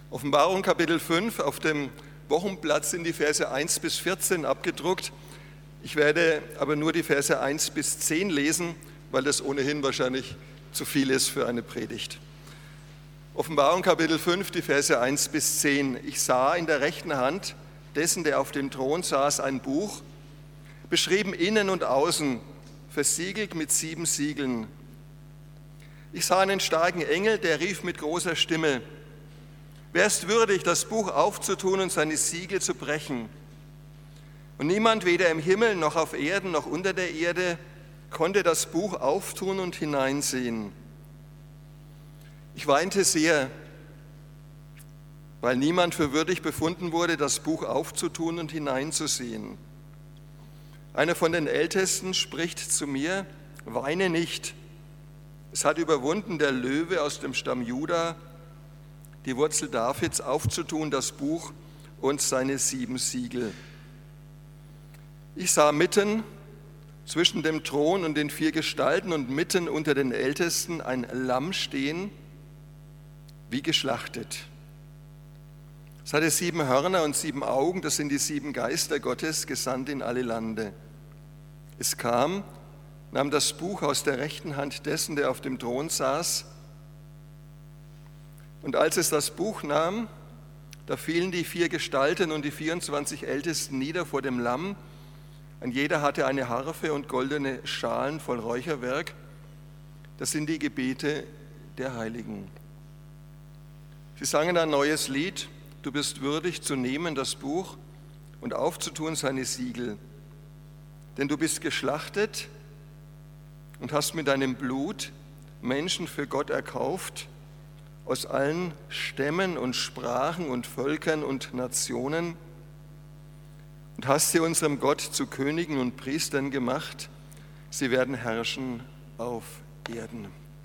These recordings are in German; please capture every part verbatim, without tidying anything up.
Offenbarung Kapitel fünf, auf dem Wochenblatt sind die Verse eins bis vierzehn abgedruckt. Ich werde aber nur die Verse eins bis zehn lesen, weil das ohnehin wahrscheinlich zu viel ist für eine Predigt. Offenbarung Kapitel fünf, die Verse eins bis zehn. Ich sah in der rechten Hand dessen, der auf dem Thron saß, ein Buch, beschrieben innen und außen, versiegelt mit sieben Siegeln. Ich sah einen starken Engel, der rief mit großer Stimme: Wer ist würdig, das Buch aufzutun und seine Siegel zu brechen? Und niemand, weder im Himmel noch auf Erden noch unter der Erde, konnte das Buch auftun und hineinsehen. Ich weinte sehr, weil niemand für würdig befunden wurde, das Buch aufzutun und hineinzusehen. Einer von den Ältesten spricht zu mir: Weine nicht. Es hat überwunden der Löwe aus dem Stamm Juda, die Wurzel Davids, aufzutun das Buch und seine sieben Siegel. Ich sah mitten zwischen dem Thron und den vier Gestalten und mitten unter den Ältesten ein Lamm stehen, wie geschlachtet. Es hatte sieben Hörner und sieben Augen, das sind die sieben Geister Gottes, gesandt in alle Lande. Es kam, nahm das Buch aus der rechten Hand dessen, der auf dem Thron saß, und als es das Buch nahm, da fielen die vier Gestalten und die vierundzwanzig Ältesten nieder vor dem Lamm. Ein jeder hatte eine Harfe und goldene Schalen voll Räucherwerk. Das sind die Gebete der Heiligen. Sie sangen ein neues Lied: Du bist würdig zu nehmen das Buch und aufzutun seine Siegel. Denn du bist geschlachtet und hast mit deinem Blut Menschen für Gott erkauft, aus allen Stämmen und Sprachen und Völkern und Nationen, und hast sie unserem Gott zu Königen und Priestern gemacht. Sie werden herrschen auf Erden.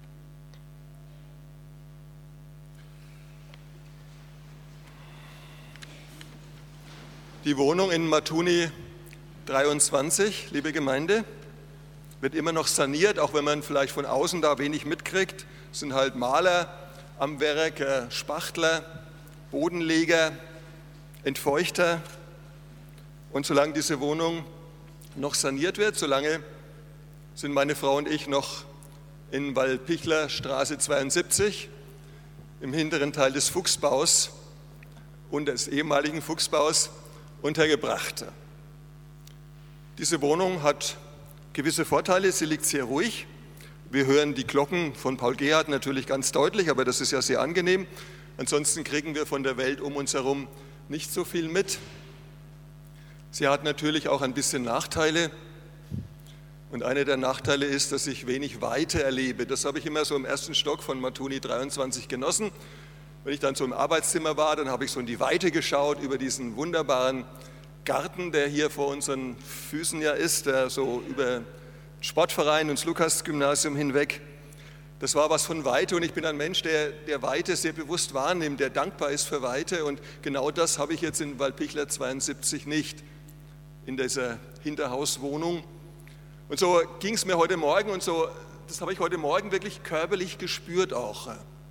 Die Wohnung in Matuni dreiundzwanzig, liebe Gemeinde, wird immer noch saniert, auch wenn man vielleicht von außen da wenig mitkriegt. Es sind halt Maler am Werk, Spachtler, Bodenleger, Entfeuchter. Und solange diese Wohnung noch saniert wird, solange sind meine Frau und ich noch in Waldpichler Straße zweiundsiebzig, im hinteren Teil des Fuchsbaus und des ehemaligen Fuchsbaus untergebracht. Diese Wohnung hat gewisse Vorteile, sie liegt sehr ruhig. Wir hören die Glocken von Paul Gerhardt natürlich ganz deutlich, aber das ist ja sehr angenehm. Ansonsten kriegen wir von der Welt um uns herum nicht so viel mit. Sie hat natürlich auch ein bisschen Nachteile. Und einer der Nachteile ist, dass ich wenig Weite erlebe. Das habe ich immer so im ersten Stock von Matuni dreiundzwanzig genossen. Wenn ich dann so im Arbeitszimmer war, dann habe ich so in die Weite geschaut über diesen wunderbaren Garten, der hier vor unseren Füßen ja ist, der so über den Sportverein und das Lukas-Gymnasium hinweg. Das war was von Weite, und ich bin ein Mensch, der, der Weite sehr bewusst wahrnimmt, der dankbar ist für Weite, und genau das habe ich jetzt in Waldpichler zweiundsiebzig nicht, in dieser Hinterhauswohnung. Und so ging es mir heute Morgen, und so, das habe ich heute Morgen wirklich körperlich gespürt auch.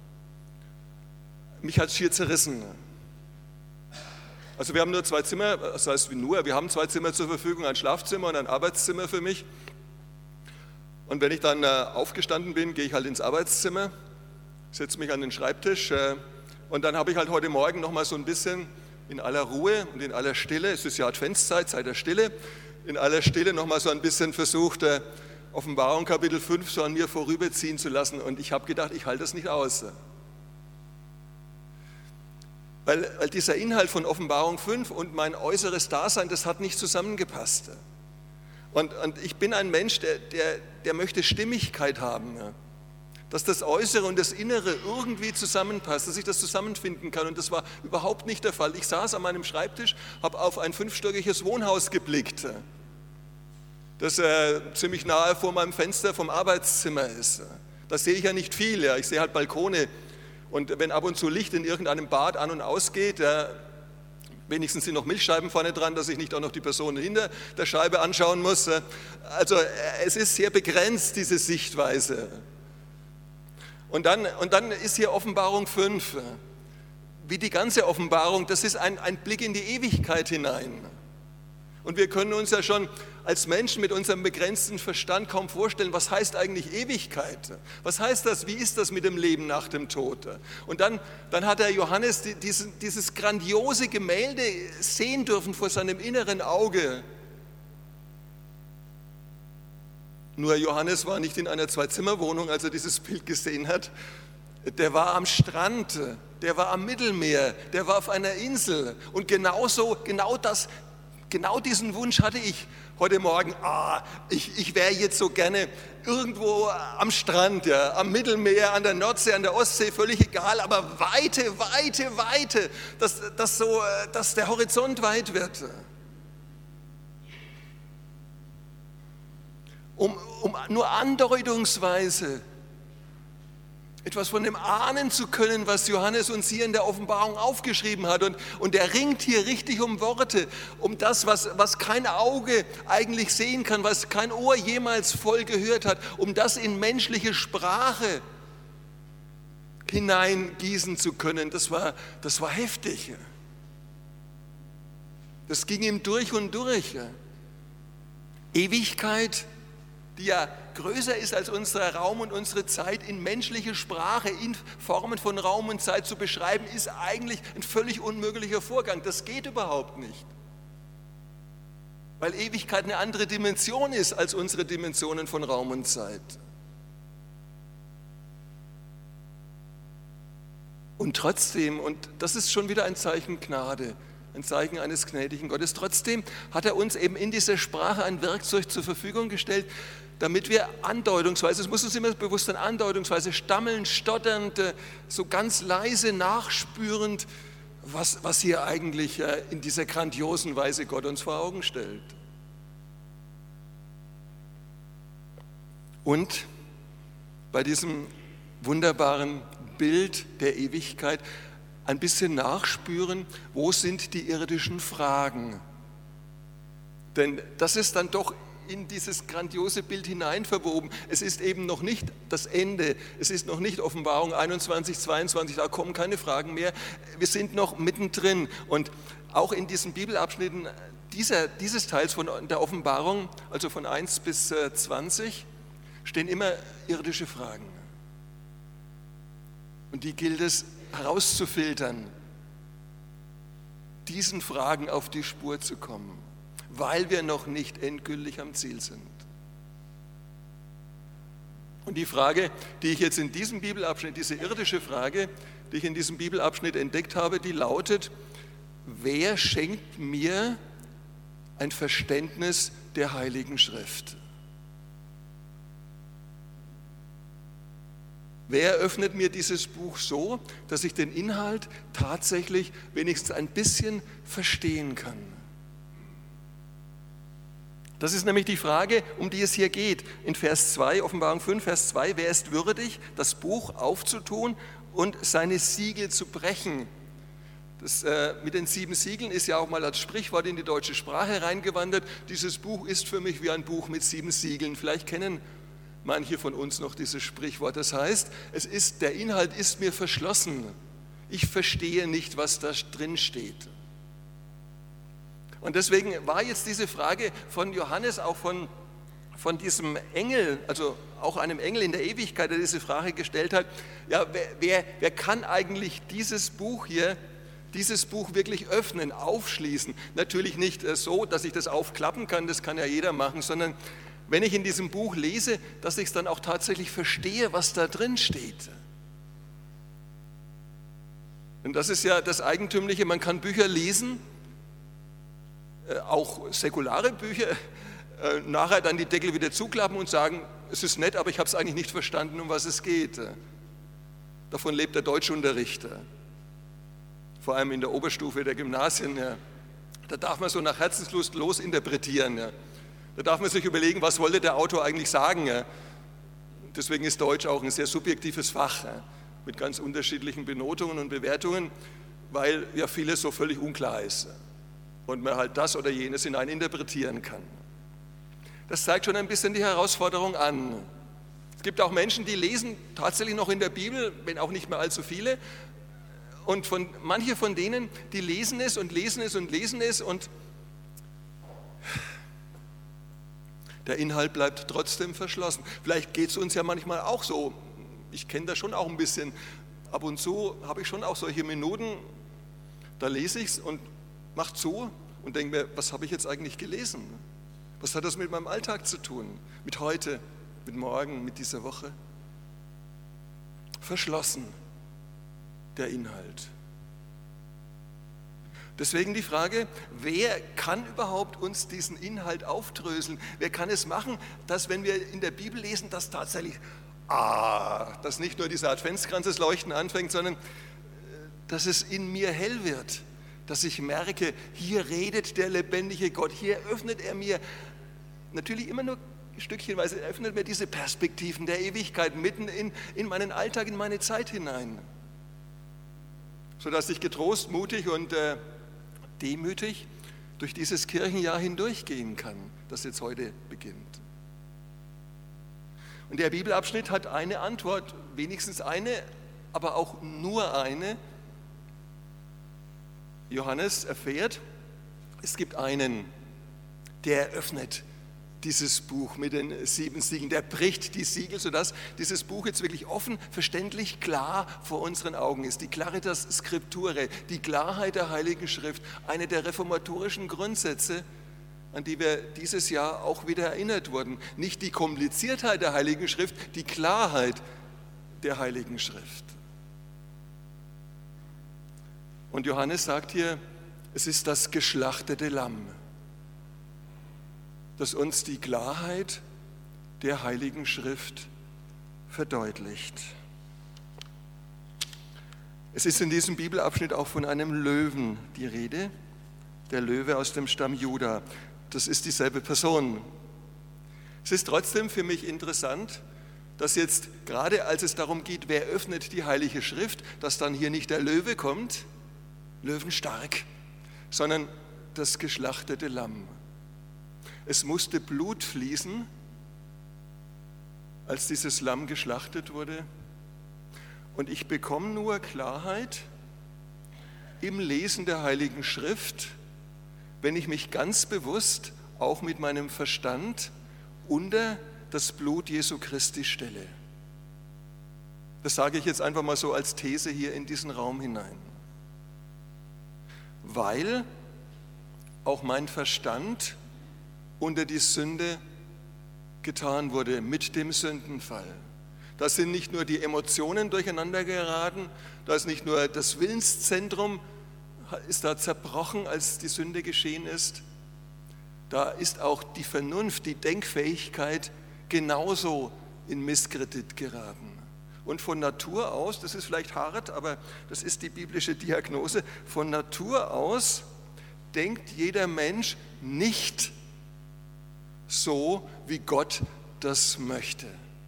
Mich hat es schier zerrissen. Also wir haben nur zwei Zimmer, das heißt wie nur, wir haben zwei Zimmer zur Verfügung, ein Schlafzimmer und ein Arbeitszimmer für mich. Und wenn ich dann aufgestanden bin, gehe ich halt ins Arbeitszimmer, setze mich an den Schreibtisch, und dann habe ich halt heute Morgen nochmal so ein bisschen in aller Ruhe und in aller Stille, es ist ja Adventszeit, Zeit der Stille, in aller Stille nochmal so ein bisschen versucht, Offenbarung Kapitel fünf so an mir vorüberziehen zu lassen, und ich habe gedacht, ich halte das nicht aus. Weil, weil dieser Inhalt von Offenbarung fünf und mein äußeres Dasein, das hat nicht zusammengepasst. Und, und ich bin ein Mensch, der, der, der möchte Stimmigkeit haben, ja. Dass das Äußere und das Innere irgendwie zusammenpasst, dass ich das zusammenfinden kann, und das war überhaupt nicht der Fall. Ich saß an meinem Schreibtisch, habe auf ein fünfstöckiges Wohnhaus geblickt, das äh, ziemlich nahe vor meinem Fenster vom Arbeitszimmer ist. Da sehe ich ja nicht viel, ja. Ich sehe halt Balkone. Und wenn ab und zu Licht in irgendeinem Bad an- und ausgeht, ja, wenigstens sind noch Milchscheiben vorne dran, dass ich nicht auch noch die Person hinter der Scheibe anschauen muss. Also es ist sehr begrenzt, diese Sichtweise. Und dann, und dann ist hier Offenbarung fünf. wie die ganze Offenbarung, das ist ein, ein Blick in die Ewigkeit hinein. Und wir können uns ja schon als Menschen mit unserem begrenzten Verstand kaum vorstellen, was heißt eigentlich Ewigkeit? Was heißt das? Wie ist das mit dem Leben nach dem Tod? Und dann, dann hat der Johannes dieses, dieses grandiose Gemälde sehen dürfen vor seinem inneren Auge. Nur Johannes war nicht in einer Zwei-Zimmer-Wohnung, als er dieses Bild gesehen hat. Der war am Strand, der war am Mittelmeer, der war auf einer Insel. Und genauso, genau das, genau diesen Wunsch hatte ich heute Morgen. Ah, ich, ich wäre jetzt so gerne irgendwo am Strand, ja, am Mittelmeer, an der Nordsee, an der Ostsee, völlig egal, aber Weite, Weite, Weite, dass, dass, so, dass der Horizont weit wird. Um, um nur andeutungsweise etwas von dem ahnen zu können, was Johannes uns hier in der Offenbarung aufgeschrieben hat. Und, und er ringt hier richtig um Worte, um das, was, was kein Auge eigentlich sehen kann, was kein Ohr jemals voll gehört hat, um das in menschliche Sprache hineingießen zu können. Das war, das war heftig. Das ging ihm durch und durch. Ewigkeit, die ja größer ist als unser Raum und unsere Zeit, in menschliche Sprache, in Formen von Raum und Zeit zu beschreiben, ist eigentlich ein völlig unmöglicher Vorgang. Das geht überhaupt nicht. Weil Ewigkeit eine andere Dimension ist als unsere Dimensionen von Raum und Zeit. Und trotzdem, und das ist schon wieder ein Zeichen Gnade, ein Zeichen eines gnädigen Gottes, trotzdem hat er uns eben in dieser Sprache ein Werkzeug zur Verfügung gestellt, damit wir andeutungsweise, es muss uns immer bewusst sein, andeutungsweise stammelnd, stotternd, so ganz leise nachspürend, was, was hier eigentlich in dieser grandiosen Weise Gott uns vor Augen stellt. Und bei diesem wunderbaren Bild der Ewigkeit ein bisschen nachspüren, wo sind die irdischen Fragen? Denn das ist dann doch in dieses grandiose Bild hinein verwoben. Es ist eben noch nicht das Ende, es ist noch nicht Offenbarung einundzwanzig, zweiundzwanzig, da kommen keine Fragen mehr. Wir sind noch mittendrin und auch in diesen Bibelabschnitten dieser, dieses Teils von der Offenbarung, also von eins bis zwanzig, stehen immer irdische Fragen. Und die gilt es herauszufiltern, diesen Fragen auf die Spur zu kommen, weil wir noch nicht endgültig am Ziel sind. Und die Frage, die ich jetzt in diesem Bibelabschnitt, diese irdische Frage, die ich in diesem Bibelabschnitt entdeckt habe, die lautet: Wer schenkt mir ein Verständnis der Heiligen Schrift? Wer öffnet mir dieses Buch so, dass ich den Inhalt tatsächlich wenigstens ein bisschen verstehen kann? Das ist nämlich die Frage, um die es hier geht. In Vers zwei, Offenbarung fünf, Vers zwei, wer ist würdig, das Buch aufzutun und seine Siegel zu brechen? Das äh, mit den sieben Siegeln ist ja auch mal als Sprichwort in die deutsche Sprache reingewandert. Dieses Buch ist für mich wie ein Buch mit sieben Siegeln. Vielleicht kennen manche von uns noch dieses Sprichwort. Das heißt, es ist, der Inhalt ist mir verschlossen. Ich verstehe nicht, was da drin steht. Und deswegen war jetzt diese Frage von Johannes, auch von, von diesem Engel, also auch einem Engel in der Ewigkeit, der diese Frage gestellt hat, ja, wer, wer, wer kann eigentlich dieses Buch hier, dieses Buch wirklich öffnen, aufschließen? Natürlich nicht so, dass ich das aufklappen kann, das kann ja jeder machen, sondern wenn ich in diesem Buch lese, dass ich es dann auch tatsächlich verstehe, was da drin steht. Und das ist ja das Eigentümliche, man kann Bücher lesen, auch säkulare Bücher, nachher dann die Deckel wieder zuklappen und sagen, es ist nett, aber ich habe es eigentlich nicht verstanden, um was es geht. Davon lebt der Deutschunterricht, vor allem in der Oberstufe der Gymnasien. Da darf man so nach Herzenslust losinterpretieren. Da darf man sich überlegen, was wollte der Autor eigentlich sagen. Deswegen ist Deutsch auch ein sehr subjektives Fach mit ganz unterschiedlichen Benotungen und Bewertungen, weil ja vieles so völlig unklar ist und man halt das oder jenes hineininterpretieren kann. Das zeigt schon ein bisschen die Herausforderung an. Es gibt auch Menschen, die lesen tatsächlich noch in der Bibel, wenn auch nicht mehr allzu viele, Und von, manche von denen, die lesen es und lesen es und lesen es und der Inhalt bleibt trotzdem verschlossen. Vielleicht geht es uns ja manchmal auch so. Ich kenne das schon auch ein bisschen. Ab und zu habe ich schon auch solche Minuten, da lese ich es und mache zu und denke mir, was habe ich jetzt eigentlich gelesen? Was hat das mit meinem Alltag zu tun? Mit heute, mit morgen, mit dieser Woche? Verschlossen, der Inhalt. Deswegen die Frage, wer kann überhaupt uns diesen Inhalt aufdröseln? Wer kann es machen, dass, wenn wir in der Bibel lesen, dass tatsächlich, ah, dass nicht nur dieser Adventskranz das Leuchten anfängt, sondern dass es in mir hell wird, dass ich merke, hier redet der lebendige Gott, hier öffnet er mir, natürlich immer nur stückchenweise, öffnet mir diese Perspektiven der Ewigkeit mitten in, in meinen Alltag, in meine Zeit hinein, sodass ich getrost, mutig und äh, demütig durch dieses Kirchenjahr hindurchgehen kann, das jetzt heute beginnt. Und der Bibelabschnitt hat eine Antwort, wenigstens eine, aber auch nur eine. Johannes erfährt, es gibt einen, der öffnet dieses Buch mit den sieben Siegeln, der bricht die Siegel, sodass dieses Buch jetzt wirklich offen, verständlich, klar vor unseren Augen ist. Die Claritas Scripturae, die Klarheit der Heiligen Schrift, eine der reformatorischen Grundsätze, an die wir dieses Jahr auch wieder erinnert wurden. Nicht die Kompliziertheit der Heiligen Schrift, die Klarheit der Heiligen Schrift. Und Johannes sagt hier, es ist das geschlachtete Lamm, das uns die Klarheit der Heiligen Schrift verdeutlicht. Es ist in diesem Bibelabschnitt auch von einem Löwen die Rede, der Löwe aus dem Stamm Juda. Das ist dieselbe Person. Es ist trotzdem für mich interessant, dass jetzt, gerade als es darum geht, wer öffnet die Heilige Schrift, dass dann hier nicht der Löwe kommt, löwenstark, sondern das geschlachtete Lamm. Es musste Blut fließen, als dieses Lamm geschlachtet wurde. Und ich bekomme nur Klarheit im Lesen der Heiligen Schrift, wenn ich mich ganz bewusst auch mit meinem Verstand unter das Blut Jesu Christi stelle. Das sage ich jetzt einfach mal so als These hier in diesen Raum hinein. Weil auch mein Verstand unter die Sünde getan wurde mit dem Sündenfall. Da sind nicht nur die Emotionen durcheinander geraten, da ist nicht nur das Willenszentrum ist da zerbrochen, als die Sünde geschehen ist, da ist auch die Vernunft, die Denkfähigkeit genauso in Misskredit geraten. Und von Natur aus, das ist vielleicht hart, aber das ist die biblische Diagnose, von Natur aus denkt jeder Mensch nicht so, wie Gott das möchte.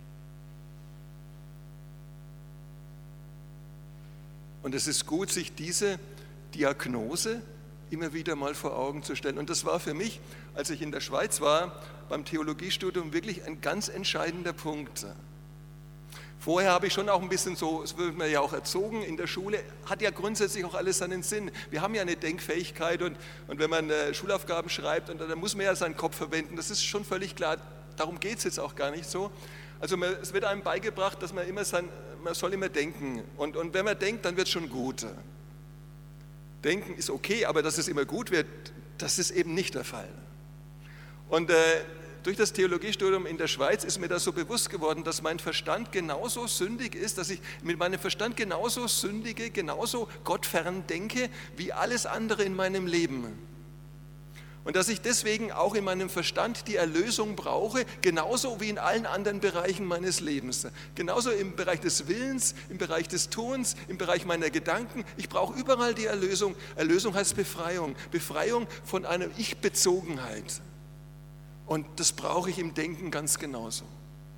Und es ist gut, sich diese Diagnose immer wieder mal vor Augen zu stellen. Und das war für mich, als ich in der Schweiz war, beim Theologiestudium wirklich ein ganz entscheidender Punkt. Vorher habe ich schon auch ein bisschen so, das wird man ja auch erzogen in der Schule, hat ja grundsätzlich auch alles seinen Sinn. Wir haben ja eine Denkfähigkeit und, und wenn man äh, Schulaufgaben schreibt, und dann muss man ja seinen Kopf verwenden, das ist schon völlig klar, darum geht es jetzt auch gar nicht so. Also man, es wird einem beigebracht, dass man immer sein, man soll immer denken und, und wenn man denkt, dann wird es schon gut. Denken ist okay, aber dass es immer gut wird, das ist eben nicht der Fall. Und äh, durch das Theologiestudium in der Schweiz ist mir das so bewusst geworden, dass mein Verstand genauso sündig ist, dass ich mit meinem Verstand genauso sündige, genauso gottfern denke, wie alles andere in meinem Leben. Und dass ich deswegen auch in meinem Verstand die Erlösung brauche, genauso wie in allen anderen Bereichen meines Lebens. Genauso im Bereich des Willens, im Bereich des Tuns, im Bereich meiner Gedanken. Ich brauche überall die Erlösung. Erlösung heißt Befreiung. Befreiung von einer Ich-Bezogenheit. Und das brauche ich im Denken ganz genauso.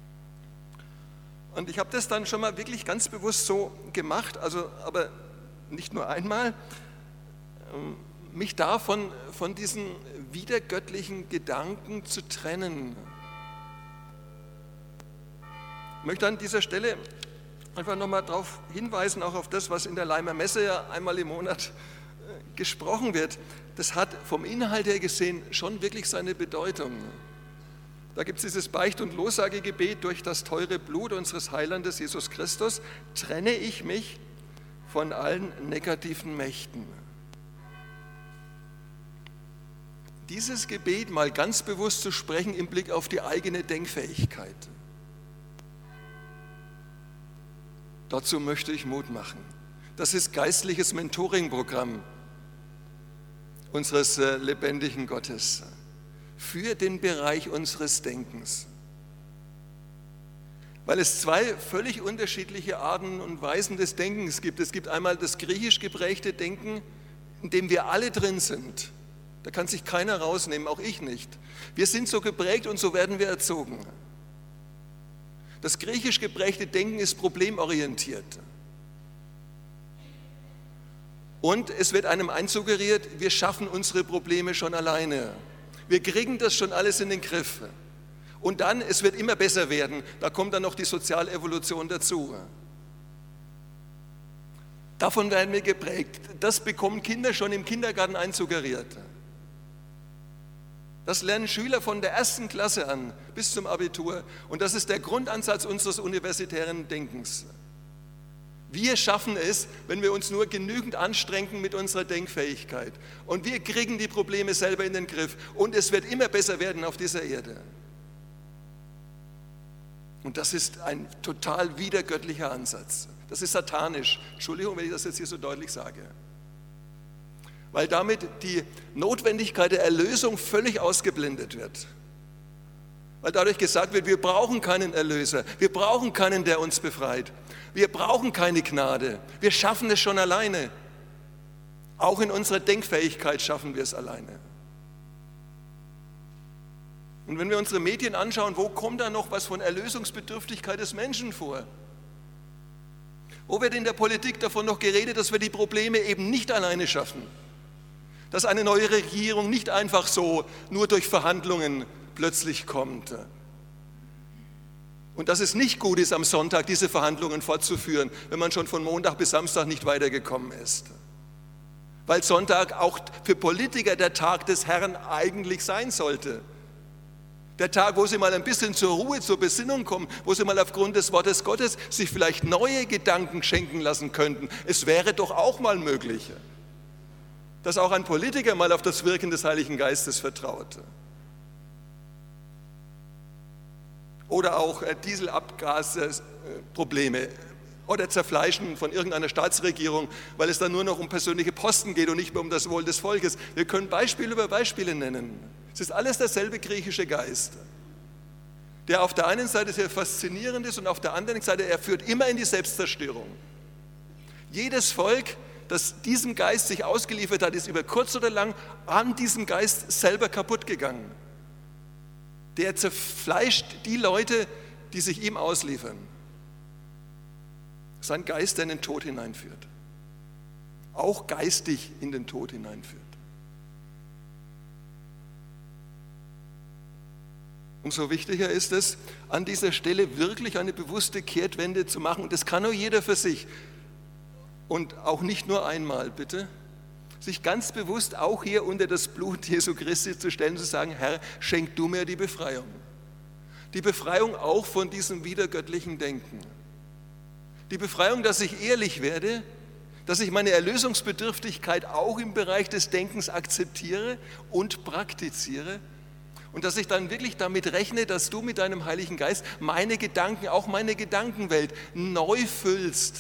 Und ich habe das dann schon mal wirklich ganz bewusst so gemacht, also aber nicht nur einmal, mich davon von diesen widergöttlichen Gedanken zu trennen. Ich möchte an dieser Stelle einfach nochmal darauf hinweisen, auch auf das, was in der Leimer Messe ja einmal im Monat gesprochen wird. Das hat vom Inhalt her gesehen schon wirklich seine Bedeutung. Da gibt es dieses Beicht- und Lossagegebet: Durch das teure Blut unseres Heilandes Jesus Christus trenne ich mich von allen negativen Mächten. Dieses Gebet mal ganz bewusst zu sprechen im Blick auf die eigene Denkfähigkeit. Dazu möchte ich Mut machen. Das ist geistliches Mentoring-Programm unseres lebendigen Gottes für den Bereich unseres Denkens. Weil es zwei völlig unterschiedliche Arten und Weisen des Denkens gibt. Es gibt einmal das griechisch geprägte Denken, in dem wir alle drin sind. Da kann sich keiner rausnehmen, auch ich nicht. Wir sind so geprägt und so werden wir erzogen. Das griechisch geprägte Denken ist problemorientiert. Und es wird einem einsuggeriert, wir schaffen unsere Probleme schon alleine. Wir kriegen das schon alles in den Griff. Und dann, es wird immer besser werden, da kommt dann noch die Sozialevolution dazu. Davon werden wir geprägt. Das bekommen Kinder schon im Kindergarten einsuggeriert. Das lernen Schüler von der ersten Klasse an bis zum Abitur. Und das ist der Grundansatz unseres universitären Denkens. Wir schaffen es, wenn wir uns nur genügend anstrengen mit unserer Denkfähigkeit. Und wir kriegen die Probleme selber in den Griff. Und es wird immer besser werden auf dieser Erde. Und das ist ein total widergöttlicher Ansatz. Das ist satanisch. Entschuldigung, wenn ich das jetzt hier so deutlich sage. Weil damit die Notwendigkeit der Erlösung völlig ausgeblendet wird. Weil dadurch gesagt wird, wir brauchen keinen Erlöser, wir brauchen keinen, der uns befreit. Wir brauchen keine Gnade, wir schaffen es schon alleine. Auch in unserer Denkfähigkeit schaffen wir es alleine. Und wenn wir unsere Medien anschauen, wo kommt da noch was von Erlösungsbedürftigkeit des Menschen vor? Wo wird in der Politik davon noch geredet, dass wir die Probleme eben nicht alleine schaffen? Dass eine neue Regierung nicht einfach so nur durch Verhandlungen plötzlich kommt. Und dass es nicht gut ist, am Sonntag diese Verhandlungen fortzuführen, wenn man schon von Montag bis Samstag nicht weitergekommen ist. Weil Sonntag auch für Politiker der Tag des Herrn eigentlich sein sollte. Der Tag, wo sie mal ein bisschen zur Ruhe, zur Besinnung kommen, wo sie mal aufgrund des Wortes Gottes sich vielleicht neue Gedanken schenken lassen könnten. Es wäre doch auch mal möglich, dass auch ein Politiker mal auf das Wirken des Heiligen Geistes vertraut. Oder auch Dieselabgasprobleme oder Zerfleischen von irgendeiner Staatsregierung, weil es dann nur noch um persönliche Posten geht und nicht mehr um das Wohl des Volkes. Wir können Beispiele über Beispiele nennen. Es ist alles derselbe griechische Geist, der auf der einen Seite sehr faszinierend ist und auf der anderen Seite, er führt immer in die Selbstzerstörung. Jedes Volk, das diesem Geist sich ausgeliefert hat, ist über kurz oder lang an diesem Geist selber kaputt gegangen. Der zerfleischt die Leute, die sich ihm ausliefern. Sein Geist, der in den Tod hineinführt. Auch geistig in den Tod hineinführt. Umso wichtiger ist es, an dieser Stelle wirklich eine bewusste Kehrtwende zu machen. Und das kann nur jeder für sich. Und auch nicht nur einmal, bitte. Sich ganz bewusst auch hier unter das Blut Jesu Christi zu stellen und zu sagen, Herr, schenk du mir die Befreiung. Die Befreiung auch von diesem widergöttlichen Denken. Die Befreiung, dass ich ehrlich werde, dass ich meine Erlösungsbedürftigkeit auch im Bereich des Denkens akzeptiere und praktiziere und dass ich dann wirklich damit rechne, dass du mit deinem Heiligen Geist meine Gedanken, auch meine Gedankenwelt neu füllst.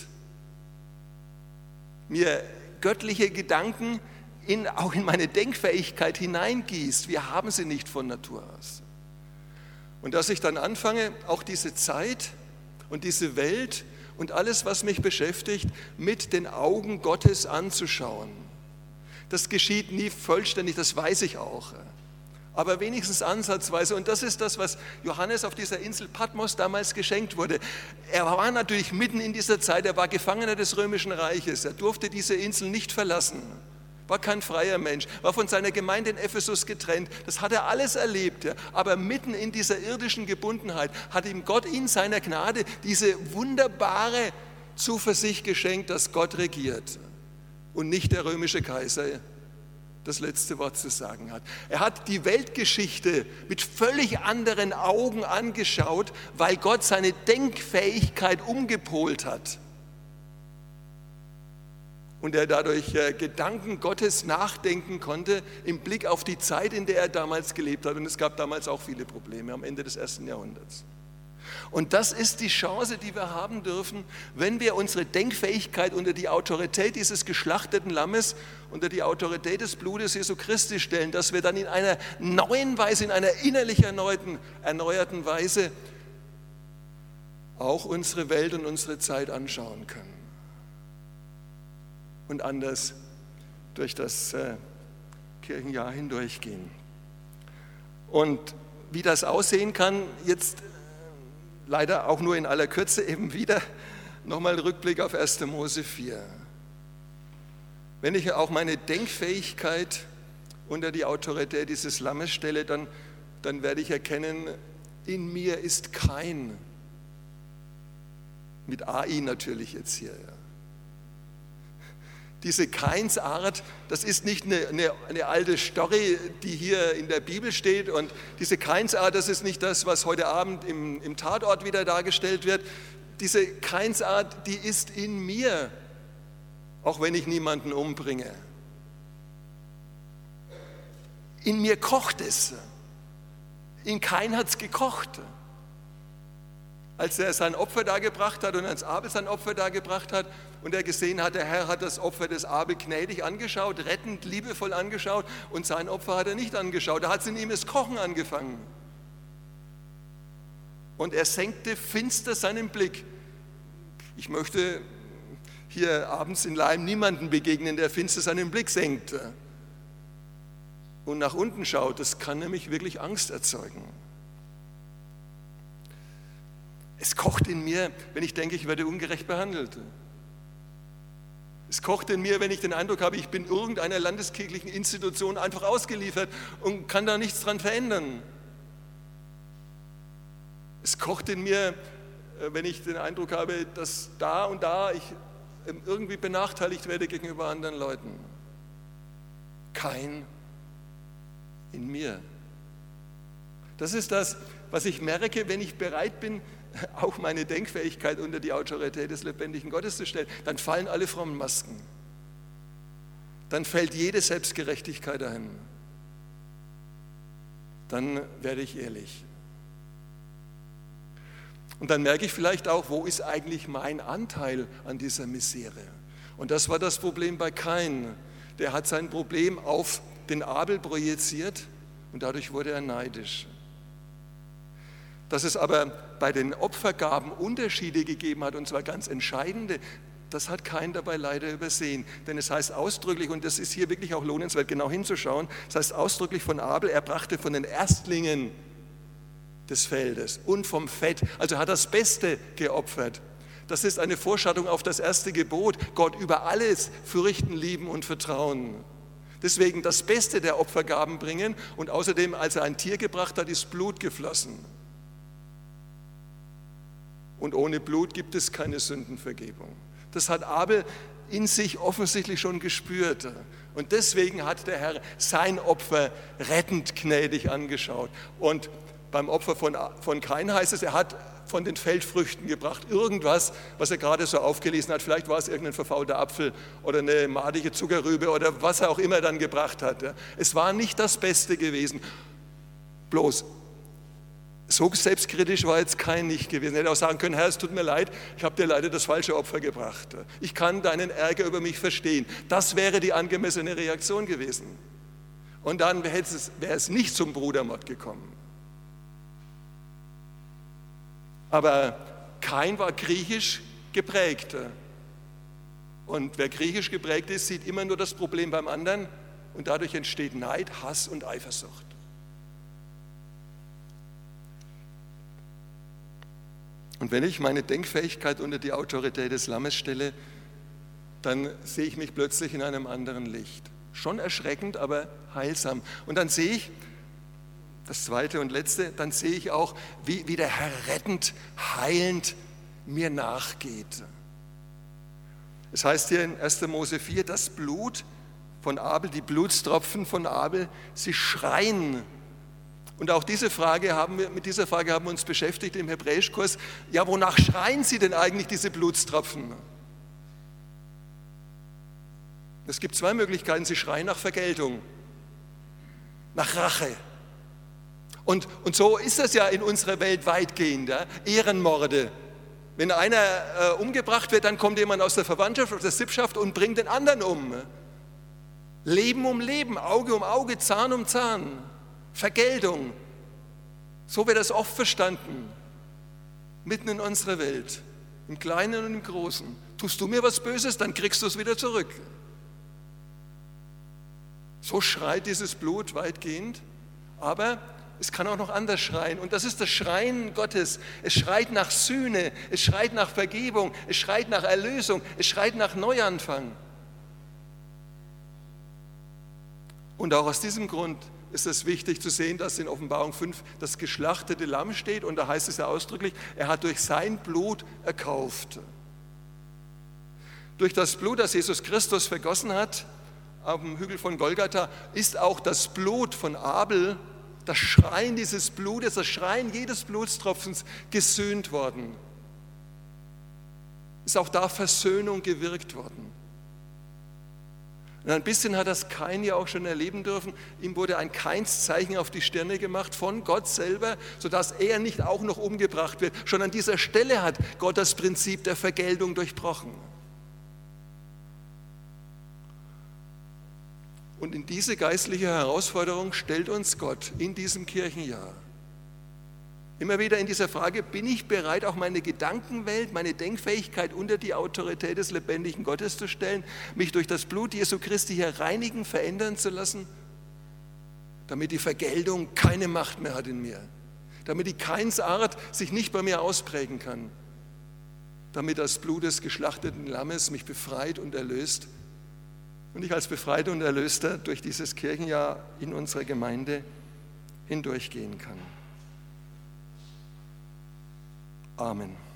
Mir göttliche Gedanken in, auch in meine Denkfähigkeit hineingießt. Wir haben sie nicht von Natur aus. Und dass ich dann anfange, auch diese Zeit und diese Welt und alles, was mich beschäftigt, mit den Augen Gottes anzuschauen. Das geschieht nie vollständig, das weiß ich auch. Aber wenigstens ansatzweise. Und das ist das, was Johannes auf dieser Insel Patmos damals geschenkt wurde. Er war natürlich mitten in dieser Zeit, er war Gefangener des Römischen Reiches. Er durfte diese Insel nicht verlassen. War kein freier Mensch, war von seiner Gemeinde in Ephesus getrennt. Das hat er alles erlebt. Aber mitten in dieser irdischen Gebundenheit hat ihm Gott in seiner Gnade diese wunderbare Zuversicht geschenkt, dass Gott regiert und nicht der römische Kaiser das letzte Wort zu sagen hat. Er hat die Weltgeschichte mit völlig anderen Augen angeschaut, weil Gott seine Denkfähigkeit umgepolt hat. Und er dadurch Gedanken Gottes nachdenken konnte im Blick auf die Zeit, in der er damals gelebt hat. Und es gab damals auch viele Probleme am Ende des ersten Jahrhunderts. Und das ist die Chance, die wir haben dürfen, wenn wir unsere Denkfähigkeit unter die Autorität dieses geschlachteten Lammes, unter die Autorität des Blutes Jesu Christi stellen, dass wir dann in einer neuen Weise, in einer innerlich erneuerten, erneuerten Weise auch unsere Welt und unsere Zeit anschauen können und anders durch das äh, Kirchenjahr hindurchgehen. Und wie das aussehen kann, jetzt leider auch nur in aller Kürze eben wieder nochmal Rückblick auf erster Mose vier. Wenn ich auch meine Denkfähigkeit unter die Autorität dieses Lammes stelle, dann, dann werde ich erkennen, in mir ist kein, mit A I natürlich jetzt hier, ja. Diese Kainsart, das ist nicht eine, eine, eine alte Story, die hier in der Bibel steht, und diese Kainsart, das ist nicht das, was heute Abend im, im Tatort wieder dargestellt wird. Diese Kainsart, die ist in mir, auch wenn ich niemanden umbringe. In mir kocht es. In Kain hat es gekocht. Als er sein Opfer dargebracht hat und als Abel sein Opfer dargebracht hat und er gesehen hat, der Herr hat das Opfer des Abel gnädig angeschaut, rettend, liebevoll angeschaut, und sein Opfer hat er nicht angeschaut. Da hat es in ihm das Kochen angefangen. Und er senkte finster seinen Blick. Ich möchte hier abends in Leim niemanden begegnen, der finster seinen Blick senkt und nach unten schaut. Das kann nämlich wirklich Angst erzeugen. Es kocht in mir, wenn ich denke, ich werde ungerecht behandelt. Es kocht in mir, wenn ich den Eindruck habe, ich bin irgendeiner landeskirchlichen Institution einfach ausgeliefert und kann da nichts dran verändern. Es kocht in mir, wenn ich den Eindruck habe, dass da und da ich irgendwie benachteiligt werde gegenüber anderen Leuten. Kein in mir. Das ist das, was ich merke, wenn ich bereit bin, auch meine Denkfähigkeit unter die Autorität des lebendigen Gottes zu stellen. Dann fallen alle frommen Masken. Dann fällt jede Selbstgerechtigkeit ein. Dann werde ich ehrlich. Und dann merke ich vielleicht auch, wo ist eigentlich mein Anteil an dieser Misere? Und das war das Problem bei Kain. Der hat sein Problem auf den Abel projiziert und dadurch wurde er neidisch. Dass es aber bei den Opfergaben Unterschiede gegeben hat, und zwar ganz entscheidende, das hat Kain dabei leider übersehen. Denn es heißt ausdrücklich, und das ist hier wirklich auch lohnenswert, genau hinzuschauen, es heißt ausdrücklich von Abel, er brachte von den Erstlingen des Feldes und vom Fett, also hat das Beste geopfert. Das ist eine Vorschattung auf das erste Gebot, Gott über alles fürchten, lieben und vertrauen. Deswegen das Beste der Opfergaben bringen, und außerdem, als er ein Tier gebracht hat, ist Blut geflossen. Und ohne Blut gibt es keine Sündenvergebung. Das hat Abel in sich offensichtlich schon gespürt. Und deswegen hat der Herr sein Opfer rettend gnädig angeschaut. Und beim Opfer von, von Kain heißt es, er hat von den Feldfrüchten gebracht. Irgendwas, was er gerade so aufgelesen hat. Vielleicht war es irgendein verfaulter Apfel oder eine madige Zuckerrübe oder was er auch immer dann gebracht hat. Es war nicht das Beste gewesen. Bloß, so selbstkritisch war jetzt Kain nicht gewesen. Er hätte auch sagen können, Herr, es tut mir leid, ich habe dir leider das falsche Opfer gebracht. Ich kann deinen Ärger über mich verstehen. Das wäre die angemessene Reaktion gewesen. Und dann wäre es, wäre es nicht zum Brudermord gekommen. Aber Kain war griechisch geprägt. Und wer griechisch geprägt ist, sieht immer nur das Problem beim anderen und dadurch entsteht Neid, Hass und Eifersucht. Und wenn ich meine Denkfähigkeit unter die Autorität des Lammes stelle, dann sehe ich mich plötzlich in einem anderen Licht. Schon erschreckend, aber heilsam. Und dann sehe ich, das zweite und letzte, dann sehe ich auch, wie, wie der Herr rettend, heilend mir nachgeht. Es heißt hier in erster Mose vier, das Blut von Abel, die Blutstropfen von Abel, sie schreien. Und auch diese Frage haben wir, mit dieser Frage haben wir uns beschäftigt im Hebräischkurs. Ja, wonach schreien sie denn eigentlich, diese Blutstropfen? Es gibt zwei Möglichkeiten. Sie schreien nach Vergeltung, nach Rache. Und, und so ist das ja in unserer Welt weitgehend. Ja? Ehrenmorde. Wenn einer äh, umgebracht wird, dann kommt jemand aus der Verwandtschaft, aus der Sippschaft und bringt den anderen um. Leben um Leben, Auge um Auge, Zahn um Zahn. Vergeltung. So wird das oft verstanden. Mitten in unserer Welt. Im Kleinen und im Großen. Tust du mir was Böses, dann kriegst du es wieder zurück. So schreit dieses Blut weitgehend. Aber es kann auch noch anders schreien. Und das ist das Schreien Gottes. Es schreit nach Sühne, es schreit nach Vergebung, es schreit nach Erlösung, es schreit nach Neuanfang. Und auch aus diesem Grund ist es wichtig zu sehen, dass in Offenbarung fünf das geschlachtete Lamm steht. Und da heißt es ja ausdrücklich, er hat durch sein Blut erkauft. Durch das Blut, das Jesus Christus vergossen hat, auf dem Hügel von Golgatha, ist auch das Blut von Abel, das Schreien dieses Blutes, das Schreien jedes Blutstropfens gesühnt worden. Ist auch da Versöhnung gewirkt worden. Und ein bisschen hat das Kain ja auch schon erleben dürfen. Ihm wurde ein Kainszeichen auf die Stirne gemacht von Gott selber, sodass er nicht auch noch umgebracht wird. Schon an dieser Stelle hat Gott das Prinzip der Vergeltung durchbrochen. Und in diese geistliche Herausforderung stellt uns Gott in diesem Kirchenjahr. Immer wieder in dieser Frage, bin ich bereit, auch meine Gedankenwelt, meine Denkfähigkeit unter die Autorität des lebendigen Gottes zu stellen, mich durch das Blut Jesu Christi hier reinigen, verändern zu lassen, damit die Vergeltung keine Macht mehr hat in mir, damit die Kainsart sich nicht bei mir ausprägen kann, damit das Blut des geschlachteten Lammes mich befreit und erlöst und ich als Befreiter und Erlöster durch dieses Kirchenjahr in unserer Gemeinde hindurchgehen kann. Amen.